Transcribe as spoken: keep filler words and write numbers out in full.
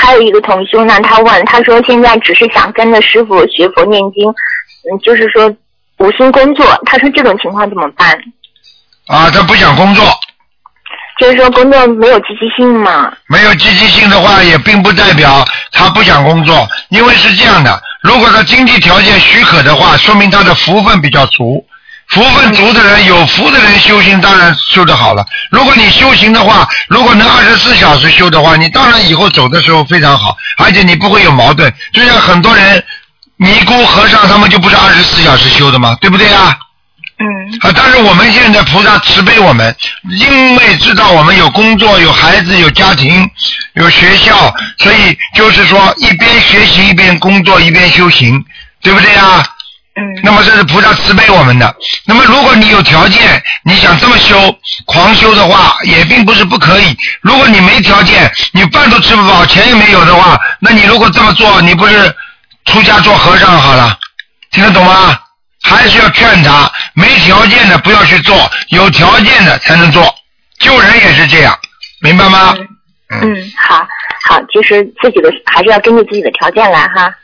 还有一个同修呢，他问，他说现在只是想跟着师傅学佛念经，嗯，就是说无心工作，他说这种情况怎么办？ 啊，他不想工作。 就是说工作没有积极性嘛？ 没有积极性的话，也并不代表他不想工作，因为是这样的，如果他经济条件许可的话，说明他的福分比较足。福分足的人，有福的人修行当然修得好了。如果你修行的话，如果能二十四小时修的话，你当然以后走的时候非常好，而且你不会有矛盾。就像很多人尼姑和尚他们就不是二十四小时修的嘛，对不对啊？ 嗯。 啊，但是我们现在菩萨慈悲我们，因为知道我们有工作、有孩子、有家庭、有学校，所以就是说一边学习一边工作一边修行，对不对啊？ 嗯。 那么这是菩萨慈悲我们的。那么如果你有条件，你想这么修、狂修的话，也并不是不可以。如果你没条件，你饭都吃不饱，钱也没有的话，那你如果这么做，你不是出家做和尚好了？听得懂吗？还是要劝他，没条件的不要去做，有条件的才能做。救人也是这样，明白吗？ 嗯，嗯好，好，就是自己的还是要根据自己的条件来哈。